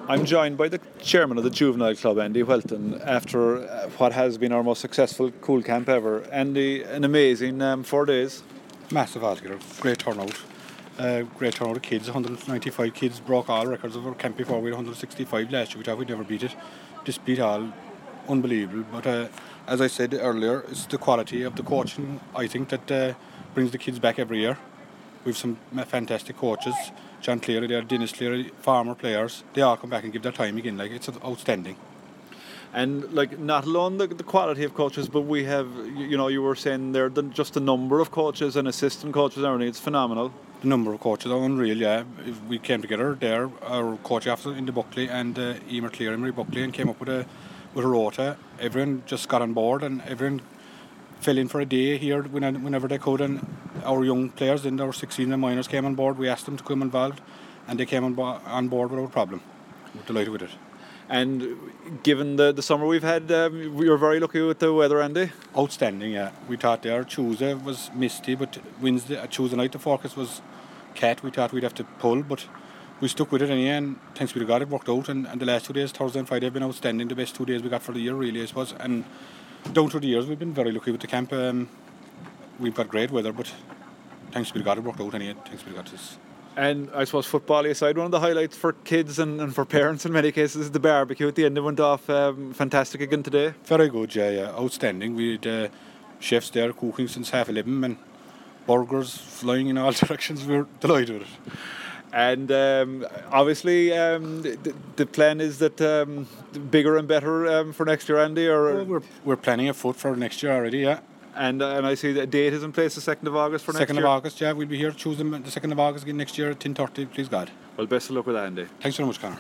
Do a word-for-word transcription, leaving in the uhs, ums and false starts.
I'm joined by the chairman of the Juvenile Club, Andy Welton, after uh, what has been our most successful Cool Camp ever. Andy, an amazing um, four days. Massive altogether, great turnout. Uh, great turnout of kids, one hundred ninety-five kids, broke all records of our camp before. We had one hundred sixty-five last year, we thought we'd never beat it. This beat all, unbelievable. But uh, as I said earlier, it's the quality of the coaching, I think, that uh, brings the kids back every year. We've some fantastic coaches, John Cleary there, Dennis Cleary, former players. They all come back and give their time again. Like, it's outstanding. And like, not alone the, the quality of coaches, but we have, you, you know, you were saying there, the, just the number of coaches and assistant coaches and everything, it's phenomenal. The number of coaches are unreal, yeah. If we came together there, our coach after in the Buckley and uh, Emer Cleary, Emery Buckley, and came up with a with a rota. Everyone just got on board and everyone fell in for a day here whenever they could, and our young players in our sixteen and minors came on board. We asked them to come involved and they came on, bo- on board without a problem. We're delighted with it. And given the, the summer we've had, um, we were very lucky with the weather, Andy. Outstanding, yeah. We thought there Tuesday was misty, but Wednesday, uh, Tuesday night the forecast was cat. We thought we'd have to pull, but we stuck with it anyway, and thanks be to God it worked out. And, and the last two days, Thursday and Friday, have been outstanding. The best two days we got for the year, really, I suppose. And down through the years, we've been very lucky with the camp. Um, we've got great weather, but thanks be to God it worked out anyway. Thanks be to God. This. And I suppose football aside, one of the highlights for kids and, and for parents in many cases is the barbecue at the end. It went off um, fantastic again today. Very good, yeah, yeah. Outstanding. We had uh, chefs there cooking since half eleven and burgers flying in all directions. We were delighted with it. And um, obviously um, the, the plan is that um, bigger and better um, for next year, Andy? Or well, we're, we're planning a foot for next year already, yeah. And uh, and I see the date is in place, the second of August for next year? second of August, yeah. We'll be here Tuesday, the second of August again next year at ten thirty, please God. Well, best of luck with that, Andy. Thanks very much, Conor.